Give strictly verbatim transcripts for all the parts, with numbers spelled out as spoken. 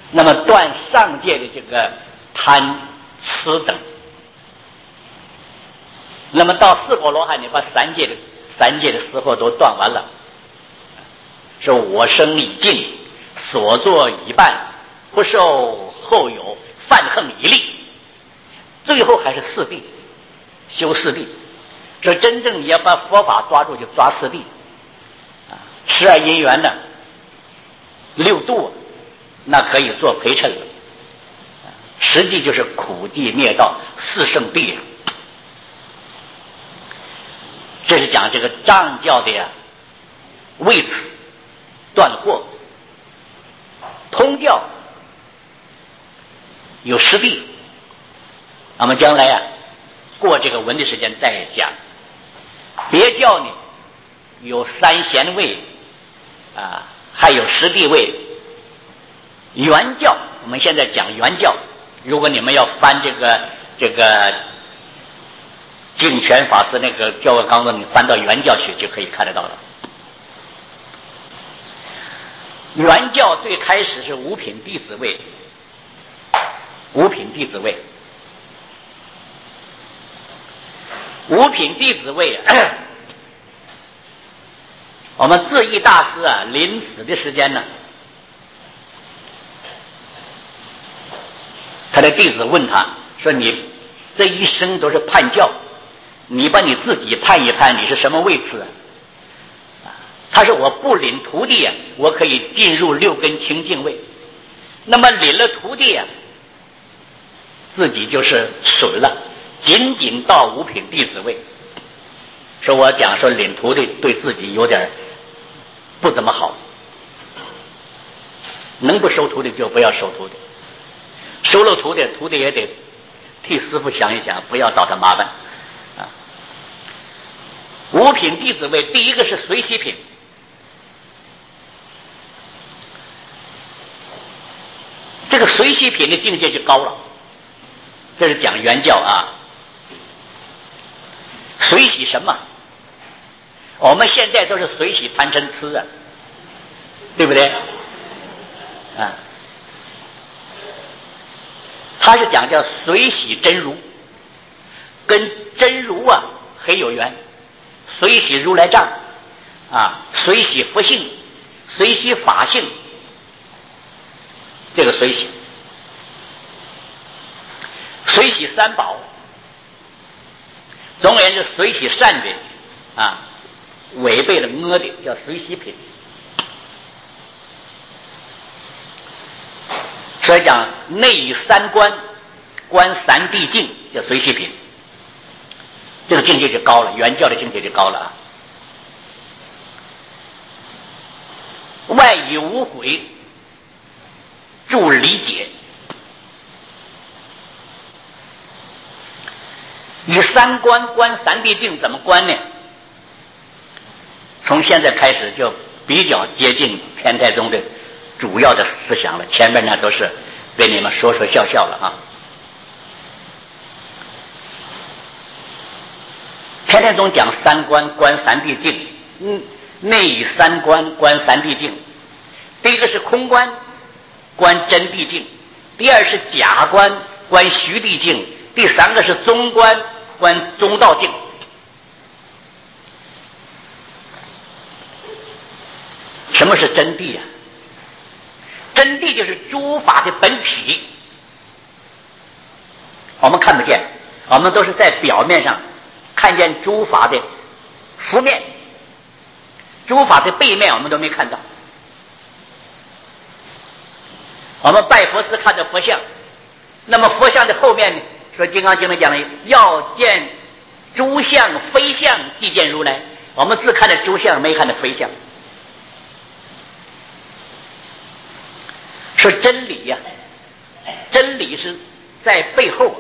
那么断上界的这个贪痴等，那么到四果罗汉，你把三界的三界的死祸都断完了，说我生已尽，所作已办，不受后有，犯横一力，最后还是四谛，修四谛。说真正你要把佛法抓住，就抓四谛啊，十二因缘的六度，那可以做陪衬了，实际就是苦寂灭道四圣谛。这是讲这个藏教的呀，为此断惑。通教有十谛，我们将来啊过这个文的时间再讲。别教呢有三贤位啊，还有十谛位。原教我们现在讲原教，如果你们要翻这个这个净权法师那个教我纲论，你翻到原教去就可以看得到了。原教最开始是五品弟子位，五品弟子位，五品弟子位啊，我们智义大师啊临死的时间呢，他的弟子问他说：“你这一生都是叛教，你把你自己判一判，你是什么位次啊？”他说：“我不领徒弟啊，我可以进入六根清净位。那么领了徒弟啊，自己就是损了，仅仅到五品弟子位。说我讲说领徒弟对自己有点不怎么好，能不收徒弟就不要收徒弟，收了徒弟，徒弟也得替师傅想一想，不要找他麻烦啊。五品弟子位，第一个是随喜品。”这个随喜品的境界就高了，这是讲原教啊。随喜什么？我们现在都是随喜贪嗔痴啊，对不对？啊，他是讲叫随喜真如，跟真如啊很有缘。随喜如来藏啊，随喜佛性，随喜法性。这个随喜，随喜三宝，总而言之，随喜善的啊，违背了恶的叫随喜品。所以讲内以三观，观三谛境叫随喜品，这个境界就高了，原教的境界就高了啊。外以无悔助理解，以三观观三谛境怎么观呢？从现在开始就比较接近天台宗的主要的思想了，前面呢都是给你们说说笑笑了啊。天台宗讲三观观三谛境，嗯，内以三观观三谛境，第一个是空观观真谛境，第二是假观观虚谛境，第三个是中观观中道境。什么是真谛啊？真谛就是诸法的本体，我们看不见，我们都是在表面上看见诸法的浮面，诸法的背面我们都没看到。我们拜佛寺看着佛像，那么佛像的后面呢，说《金刚经》里讲了，要见诸相非相，即见如来。我们只看着诸相，没看着非相。说真理呀、啊，真理是在背后，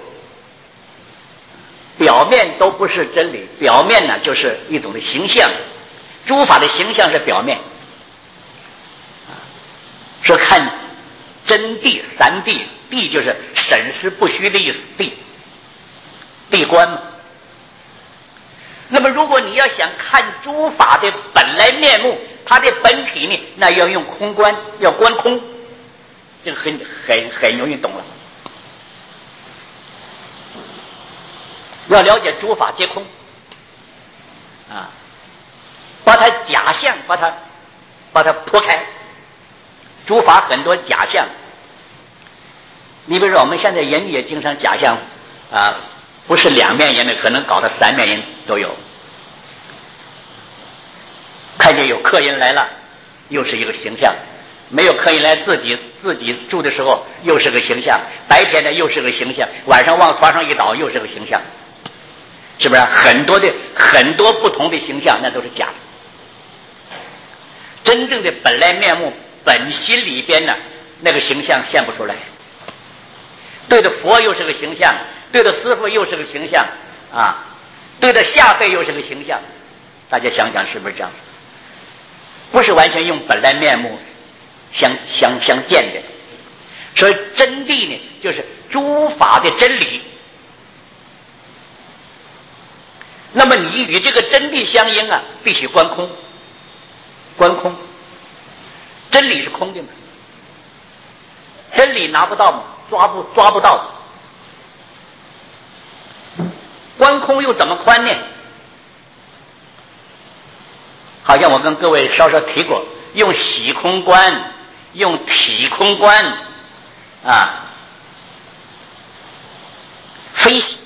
表面都不是真理，表面呢就是一种的形象，诸法的形象是表面。说看真谛三谛，谛就是审实不虚的意思，谛谛观嘛。那么如果你要想看诸法的本来面目，它的本体呢，那要用空观，要观空。 这个很很很容易懂了。要了解诸法皆空啊，把它假象把它把它破开。诸法很多假象，你比如说我们现在人也经常假象啊，不是两面人的，可能搞到三面人都有。看见有客人来了，又是一个形象；没有客人来，自己自己住的时候又是个形象；白天呢又是个形象，晚上往床上一倒又是个形象，是不是？很多的很多不同的形象，那都是假的。真正的本来面目、本心里边呢，那个形象现不出来。对着佛又是个形象，对着师父又是个形象啊，对着下辈又是个形象。大家想想是不是这样子？不是完全用本来面目相相相见的。所以真谛呢，就是诸法的真理。那么你与这个真谛相应啊，必须观空。观空，真理是空的嘛？真理拿不到嘛？抓不抓不到？观空又怎么观呢？好像我跟各位稍稍提过，用喜空观，用体空观啊，分析。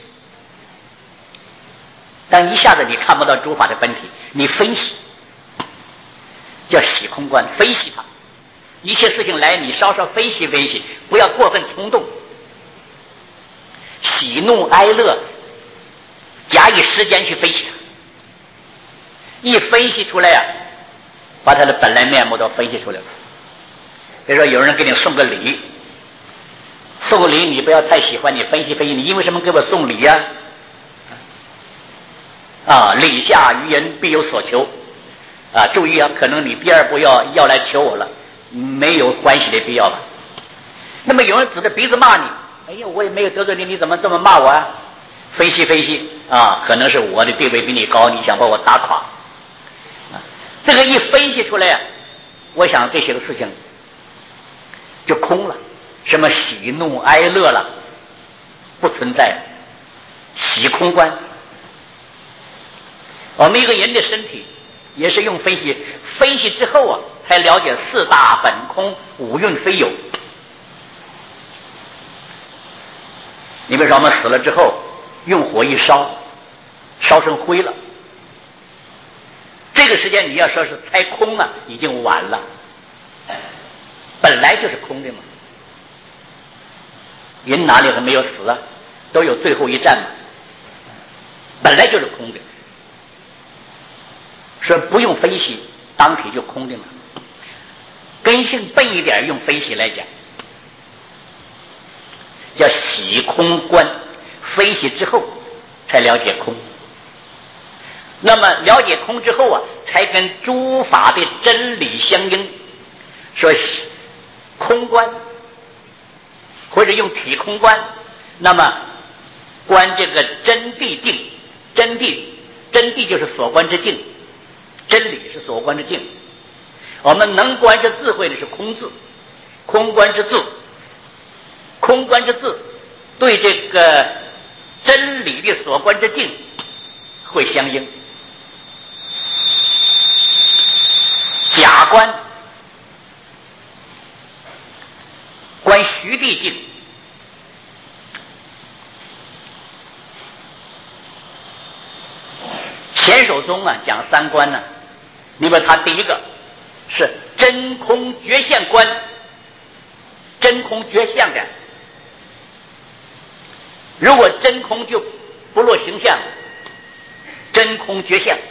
但一下子你看不到诸法的本体，你分析，叫喜空观，分析它。一切事情来，你稍稍分析分析，不要过分冲动。喜怒哀乐，假以时间去分析它。一分析出来呀、啊，把它的本来面目都分析出来了。比如说有人给你送个礼，送个礼你不要太喜欢，你分析分析，你因为什么给我送礼呀、啊？啊，礼下于人必有所求啊！注意啊，可能你第二步要要来求我了，没有欢喜的必要吧？那么有人指着鼻子骂你，哎呀，我也没有得罪你，你怎么这么骂我啊？分析分析啊，可能是我的地位比你高，你想把我打垮。这个一分析出来啊，我想这些个事情就空了，什么喜怒哀乐了，不存在，喜空观。我们一个人的身体也是用分析，分析之后啊，才了解四大本空，五蕴非有。你比如说我们死了之后，用火一烧，烧成灰了。这个时间你要说是猜空啊，已经晚了。本来就是空的嘛，人哪里还没有死啊？都有最后一战嘛，本来就是空的，说不用分析，当体就空的嘛。根性笨一点，用分析来讲，叫喜空观，分析之后才了解空。那么了解空之后啊，才跟诸法的真理相应。说空观或者用体空观，那么观这个真谛境，真谛真谛就是所观之境，真理是所观之境。我们能观之智慧的是空字，空观之智，空观之智对这个真理的所观之境会相应。假观观虚谛境，显首宗啊讲三观呢、啊，你比如他第一个是真空觉相观，真空觉相的，如果真空就不落形象，真空觉相，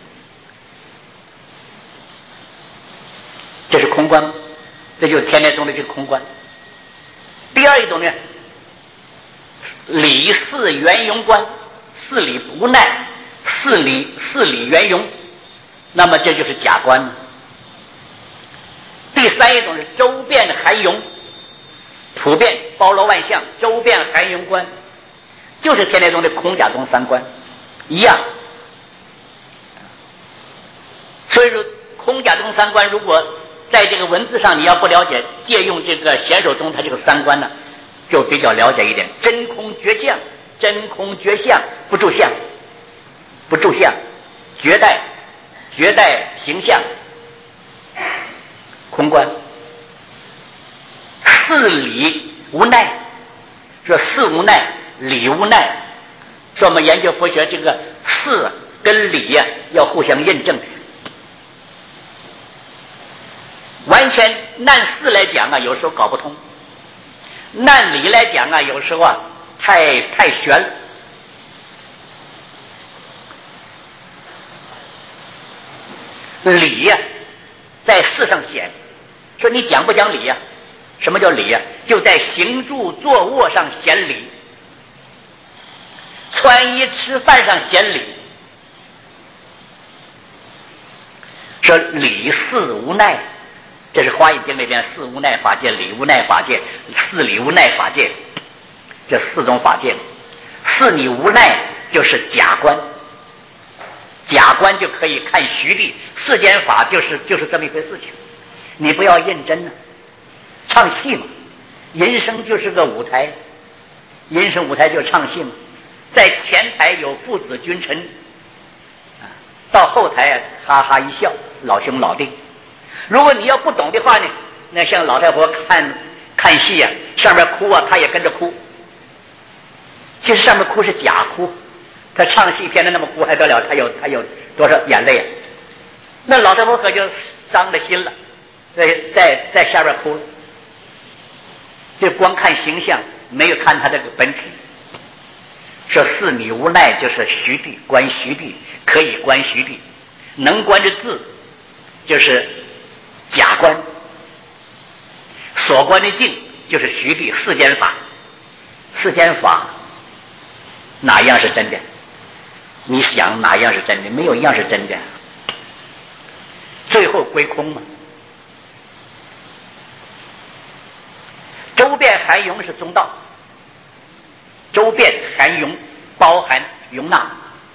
这是空观，这就是天台宗的这个空观。第二一种呢，理事圆融观，事理无奈，事理事理圆融，那么这就是假观。第三一种是周遍含容，普遍包罗万象，周遍含容观，就是天台宗的空假宗三观一样。所以说空假宗三观如果在这个文字上你要不了解，借用这个贤守宗他这个三观呢，就比较了解一点。真空绝相，真空绝相，不住相，不住相，绝代，绝代形象，空观。四理无奈，说四无奈，理无奈。说我们研究佛学，这个四跟理呀、啊、要互相印证。完全按四来讲啊，有时候搞不通；按理来讲啊，有时候啊太太悬了。理呀、啊，在四上显，说你讲不讲理呀、啊？什么叫理呀、啊？就在行住坐卧上显理，穿衣吃饭上显理。说理四无奈，这是华严经里边四无奈法界、理无奈法界、四理无奈法界，这四种法界。四理无奈就是假观，假观就可以看虚谛，世间法就是就是这么一回事情。你不要认真呢、啊，唱戏嘛，人生就是个舞台，人生舞台就唱戏嘛。在前台有父子君臣，到后台啊哈哈一笑，老兄老弟。如果你要不懂的话呢，那像老太婆看看戏啊，上面哭啊，他也跟着哭。其实上面哭是假哭，他唱戏天天那么哭还得了？他有他有多少眼泪啊？那老太婆可就伤了心了，在在在下边哭了，就光看形象，没有看他这个本体。说四理无奈就是虚谛，观虚谛，可以观虚谛，能观的字就是假观，所观的境就是虚谛。世间法，世间法哪样是真的？你想哪样是真的？没有一样是真的，最后归空嘛。周遍含容是中道，周遍含容包含容纳，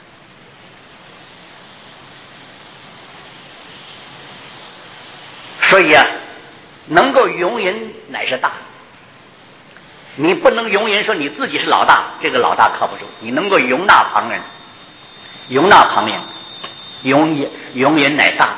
所以啊，能够容人乃是大。你不能容人说你自己是老大，这个老大靠不住。你能够容纳旁人，容纳旁人，容人容人乃大。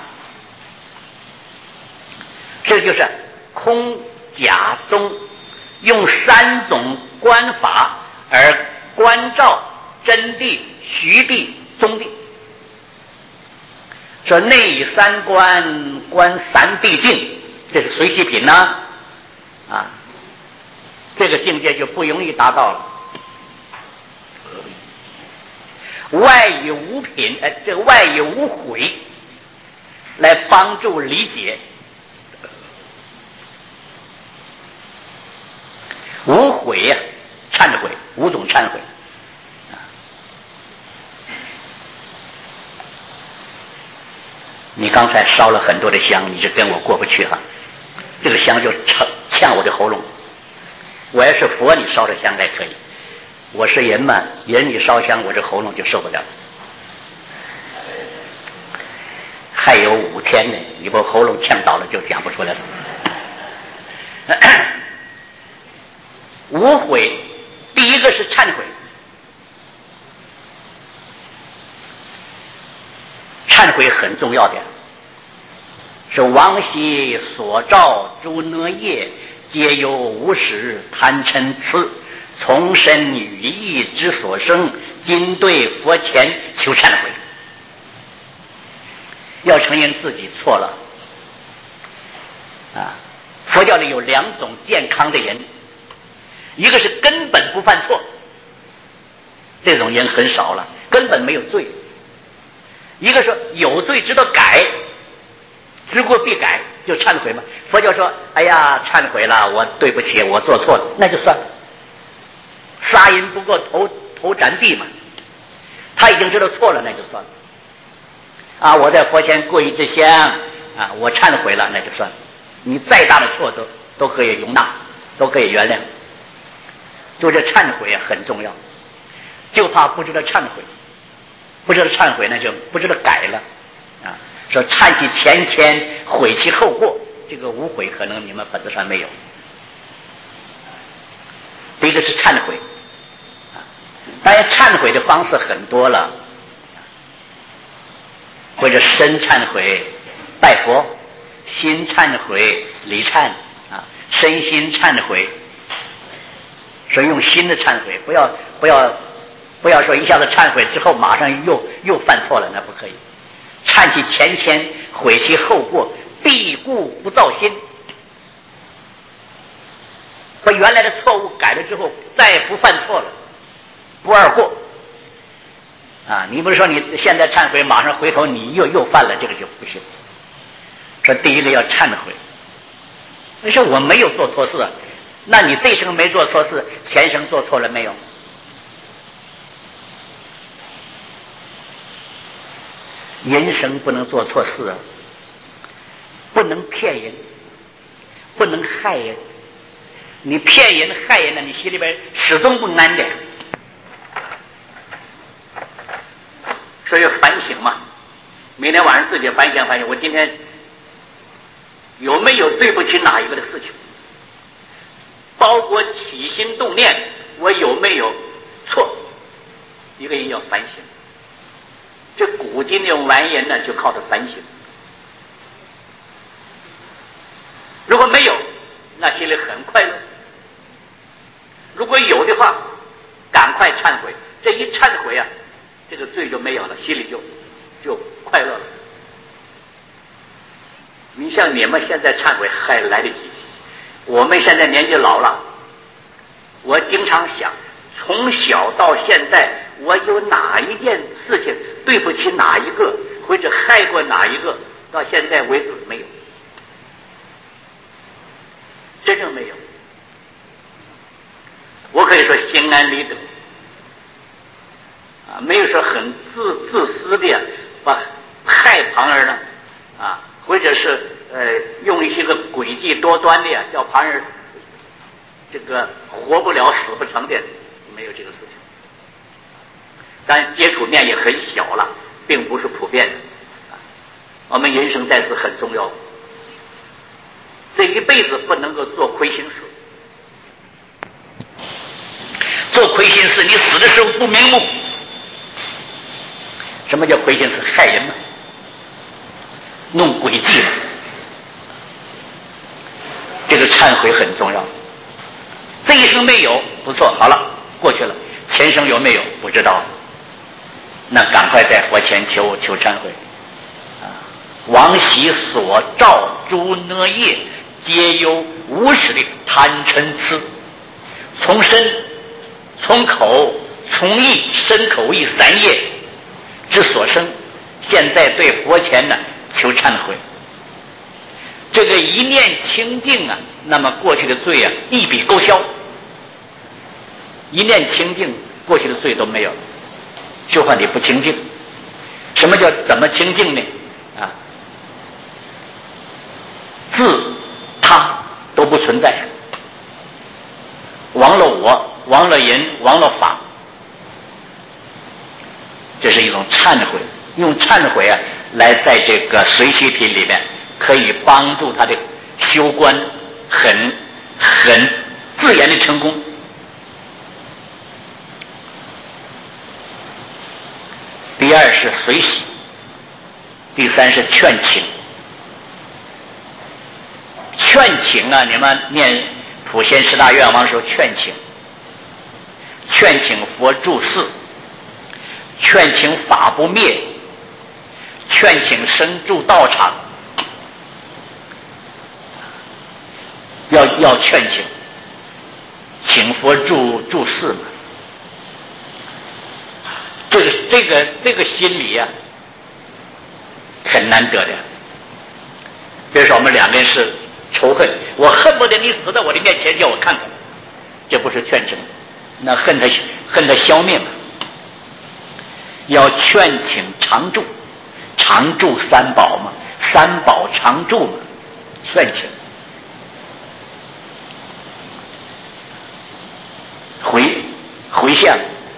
这就是空假中用三种观法而观照真谛、虚谛、中谛。说内以三观观三谛境，这是随喜品呢、啊，啊，这个境界就不容易达到了。外以无品，呃，这个外以无悔来帮助理解。无悔呀、啊，忏悔，五种忏悔。你刚才烧了很多的香，你是跟我过不去哈、啊，这个香就呛呛我的喉咙。我要是佛，你烧的香还可以，我是人嘛，人你烧香，我这喉咙就受不了。还有五天呢，你把喉咙呛倒了就讲不出来了。无悔，第一个是忏悔。忏悔很重要的，是往昔所造诸恶业，皆由无始贪嗔痴从身语意之所生，今对佛前求忏悔。要承认自己错了啊！佛教里有两种健康的人，一个是根本不犯错，这种人很少了，根本没有罪；一个说有罪知道改，知过必改，就忏悔嘛。佛教说哎呀忏悔了，我对不起，我做错了，那就算了，杀人不过头头斩地嘛，他已经知道错了，那就算了啊。我在佛前过一支香啊，我忏悔了，那就算了。你再大的错都都可以容纳，都可以原谅。就这忏悔啊很重要，就怕不知道忏悔，不知道忏悔那就不知道改了啊。说忏其前愆，悔其后过， 这个无悔可能你们本子上没有。第一个是忏悔，当然忏悔的方式很多了，或者身忏悔拜佛，心忏悔离忏啊，身心忏悔，所以用心的忏悔，不要不要不要说一下子忏悔之后马上又又犯错了，那不可以。忏其前愆，悔其后过，必固不造新。把原来的错误改了之后，再也不犯错了，不二过。啊，你不是说你现在忏悔，马上回头你又又犯了，这个就不行。说第一个要忏悔。你说我没有做错事，那你这生没做错事，前生做错了没有？人生不能做错事啊，不能骗人，不能害人。你骗人害人呢，你心里边始终不安的。所以反省嘛，每天晚上自己反省反省，我今天有没有对不起哪一个的事情，包括起心动念，我有没有错？一个人要反省。这古今的完人呢，就靠着反省。如果没有，那心里很快乐；如果有的话，赶快忏悔。这一忏悔啊，这个罪就没有了，心里就就快乐了。你像你们现在忏悔还来得及，我们现在年纪老了，我经常想，从小到现在，我有哪一件事情对不起哪一个，或者害过哪一个，到现在为止没有，真正没有。我可以说心安理得啊，没有说很自自私的把害旁人呢啊，或者是呃用一些个诡计多端的呀，叫旁人这个活不了死不成的，没有这个事情。但接触面也很小了，并不是普遍的。我们人生在世很重要，这一辈子不能够做亏心事。做亏心事，你死的时候不瞑目。什么叫亏心事？害人嘛，弄诡计嘛。这个忏悔很重要。这一生没有，不错，好了，过去了。前生有没有？不知道。那赶快在佛前求求忏悔。啊，往昔所造诸恶业，皆由无始的贪嗔痴，从身、从口、从意、身口意三业之所生。现在对佛前呢求忏悔。这个一念清净啊，那么过去的罪啊一笔勾销。一念清净，过去的罪都没有，就怕你不清净。什么叫怎么清净呢？啊，自他都不存在，忘了我，忘了人，忘了法，这是一种忏悔。用忏悔啊，来在这个随喜品里面，可以帮助他的修观很很自然的成功。第二是随喜，第三是劝请。劝请啊，你们念普贤十大愿望的时候劝请，劝请佛住世，劝请法不灭，劝请身住道场，要要劝请，请佛住住世嘛。这个这个这个心理啊，很难得的。比如说我们两个人是仇恨，我恨不得你死在我的面前叫我看看，这不是劝请，那恨他恨他消灭嘛。要劝请常住，常住三宝嘛，三宝常住嘛，劝请。回回向，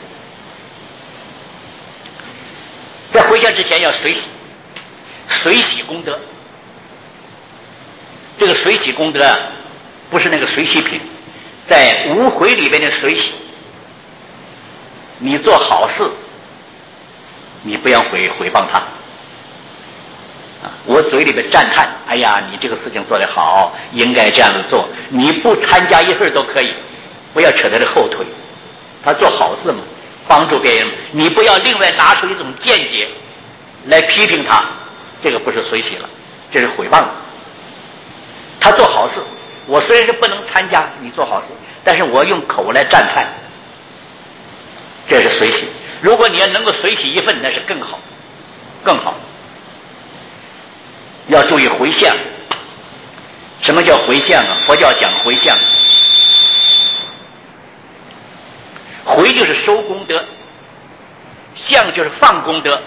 在回向之前要随喜，随喜功德。这这个随喜功德啊，不是那个随喜品，在无悔里边的随喜。你做好事，你不要毁毁谤他。我嘴里边赞叹，哎呀，你这个事情做得好，应该这样子做。你不参加一份都可以，不要扯他的后腿。他做好事嘛，帮助别人，你不要另外拿出一种见解来批评他，这个不是随喜了，这是毁谤。他做好事，我虽然是不能参加你做好事，但是我用口来赞叹，这是随喜。如果你要能够随喜一份，那是更好，更好。要注意回向。什么叫回向啊？佛教讲回向，回就是收功德，向就是放功德。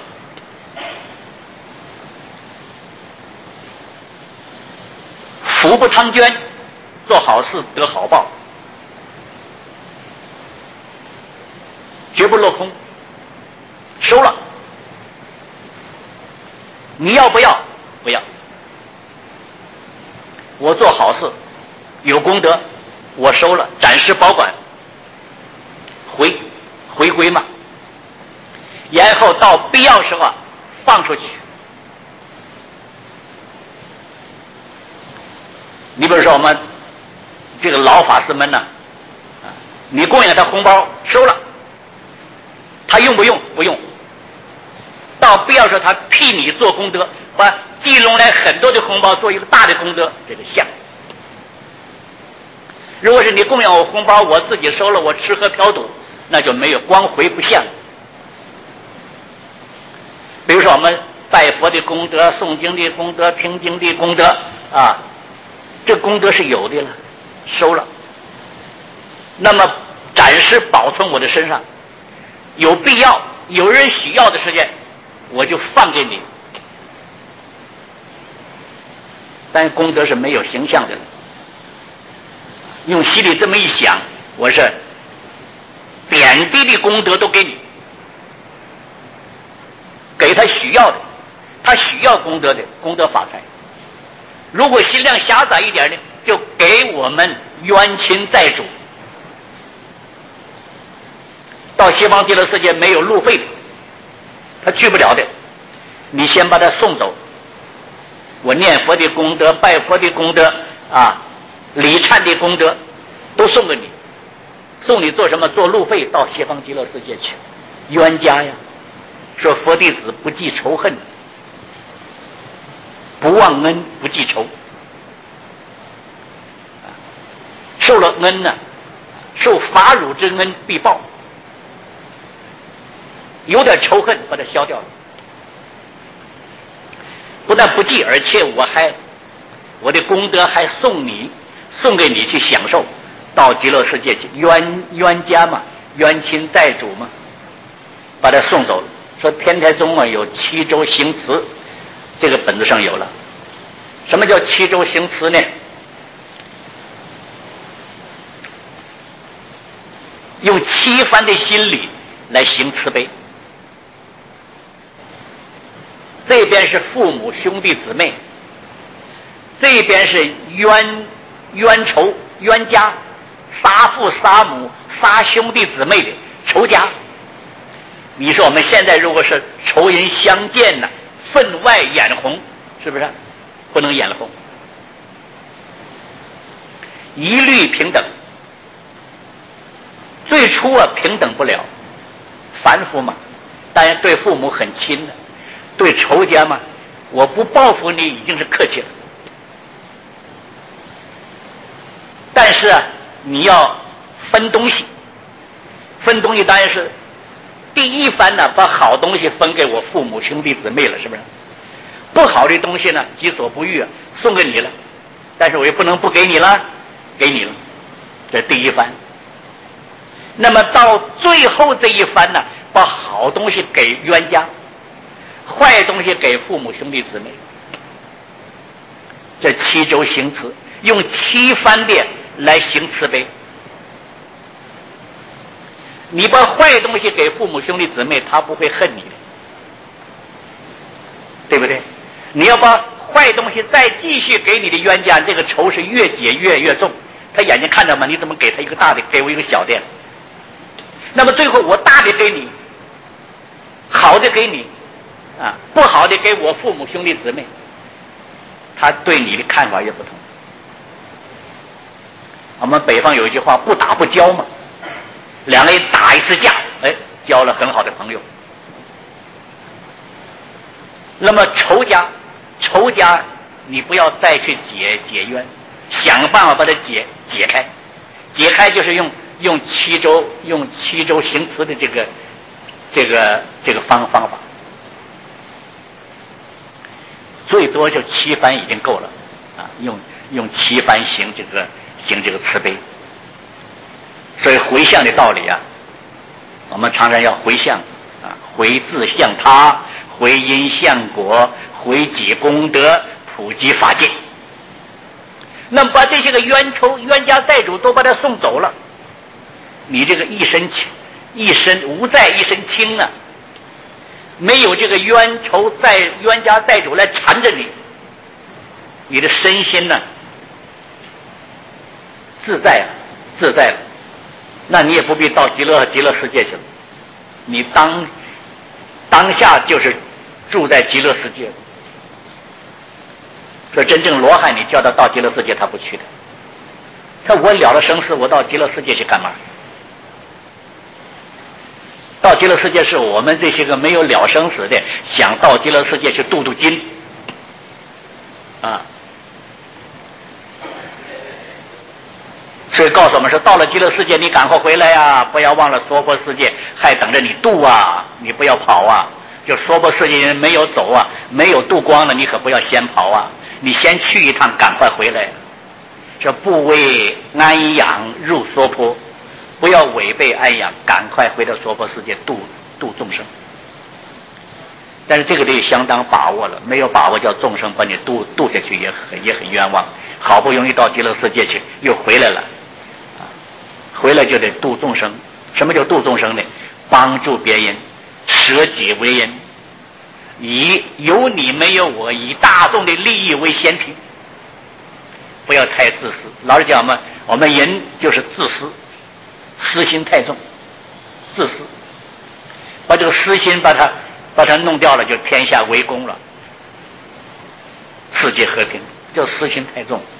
福不汤捐，做好事得好报，绝不落空。收了，你要不要？不要。我做好事有功德，我收了，暂时保管，回回归嘛。然后到必要时候啊，放出去。你比如说我们这个老法师们呢，你供养他红包收了，他用不用？不用。到必要时候他替你做功德，把集拢来很多的红包做一个大的功德，这个像。如果是你供养我红包，我自己收了，我吃喝嫖赌，那就没有，光回不像。比如说我们拜佛的功德、诵经的功德、听经的功德啊，这功德是有的了，收了。那么暂时保存我的身上，有必要有人需要的时间，我就放给你。但功德是没有形象的，用心里这么一想，我是贬低的功德都给你，给他需要的，他需要功德的功德发财。如果心量狭窄一点呢，就给我们冤亲债主。到西方极乐世界没有路费的，他去不了的，你先把他送走。我念佛的功德、拜佛的功德啊，礼忏的功德都送给你，送你做什么？做路费到西方极乐世界去。冤家呀，说佛弟子不记仇恨，不忘恩，不记仇。受了恩呢、啊，受法辱之恩必报。有点仇恨，把它消掉了。不但不记，而且我还我的功德还送你，送给你去享受，到极乐世界去。冤冤家嘛，冤亲债主嘛，把他送走了。说天台宗啊有七周行慈，这个本子上有了。什么叫七周行慈呢？用七番的心理来行慈悲。这边是父母兄弟姊妹，这边是冤冤仇冤家，杀父杀母杀兄弟姊妹的仇家。你说我们现在如果是仇人相见呢，分外眼红，是不是？不能眼红，一律平等。最初啊平等不了，凡夫嘛，当然对父母很亲的，对仇家嘛，我不报复你已经是客气了。但是啊，你要分东西，分东西当然是第一番呢，把好东西分给我父母兄弟姊妹了，是不是？不好的东西呢，己所不欲啊，送给你了，但是我也不能不给你了，给你了，这第一番。那么到最后这一番呢，把好东西给冤家，坏东西给父母兄弟姊妹。这七周行慈，用七番的来行慈悲。你把坏东西给父母兄弟姊妹，他不会恨你的，对不对？你要把坏东西再继续给你的冤家，这个仇是越结越越重。他眼睛看着吗？你怎么给他一个大的，给我一个小的？那么最后我大的给你，好的给你，啊，不好的给我父母兄弟姊妹，他对你的看法也不同。我们北方有一句话，不打不交嘛，两个人打一次架，哎，交了很好的朋友。那么仇家，仇家你不要再去解解冤，想办法把它解解开，解开就是用用七周用七周行词的这个这个这个方方法，最多就七番已经够了啊，用用七番行这个行这个慈悲。所以回向的道理啊，我们常常要回向啊，回自向他，回因向果，回己功德，普及法界。那么把这些个冤仇冤家债主都把他送走了，你这个一身一身无债一身轻啊，没有这个冤仇债冤家债主来缠着你，你的身心呢自在啊自在了，那你也不必到极乐极乐世界去了，你当当下就是住在极乐世界。说真正罗汉，你叫他到极乐世界，他不去的。他我了了生死，我到极乐世界去干嘛？到极乐世界是我们这些个没有了生死的，想到极乐世界去镀镀金啊。所以告诉我们说，到了极乐世界，你赶快回来呀、啊，不要忘了娑婆世界还等着你度啊，你不要跑啊。就娑婆世界人没有走啊，没有度光了，你可不要先跑啊，你先去一趟，赶快回来。这不为安养入娑婆，不要违背安养，赶快回到娑婆世界度度众生。但是这个得相当把握了，没有把握叫众生把你度度下去也很也很冤枉。好不容易到极乐世界去，又回来了，啊，回来就得度众生。什么叫度众生呢？帮助别人，舍己为人，以有你没有我，以大众的利益为先平，不要太自私。老实讲嘛，我们人就是自私，私心太重，自私，把这个私心把它把它弄掉了，就天下为公了，世界和平，就私心太重。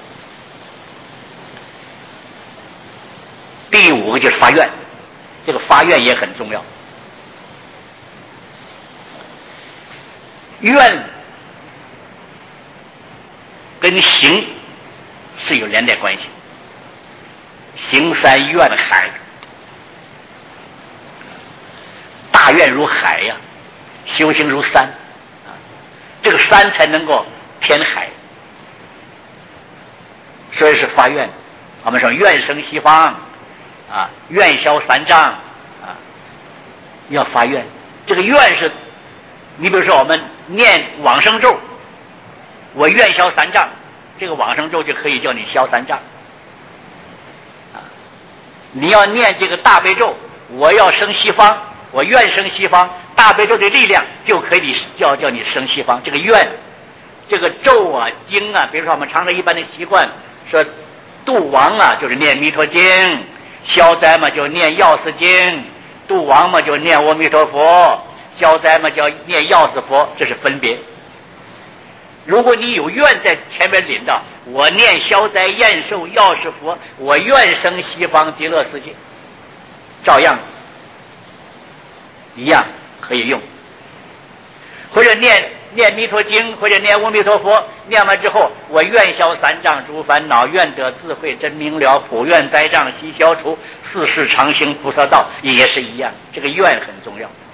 第五个就是发愿，这个发愿也很重要。愿跟行是有连带关系，行山愿海，大愿如海呀、啊，修行如山，这个山才能够填海，所以是发愿。我们说愿生西方啊，愿消三障啊，要发愿。这个愿是，你比如说我们念往生咒，我愿消三障，这个往生咒就可以叫你消三障。啊，你要念这个大悲咒，我要生西方，我愿生西方，大悲咒的力量就可以叫叫你生西方。这个愿，这个咒啊经啊，比如说我们常常一般的习惯说度亡啊，就是念弥陀经。消灾嘛就念药师经，度亡嘛就念阿弥陀佛，消灾嘛叫念药师佛，这是分别。如果你有愿在前面领到，我念消灾延寿药师佛，我愿生西方极乐世界，照样一样可以用。或者念念弥陀经，或者念阿弥陀佛，念完之后，我愿消三障诸烦恼，愿得智慧真明了，普愿灾障悉消除，四世常行菩萨道，也是一样。这个愿很重要。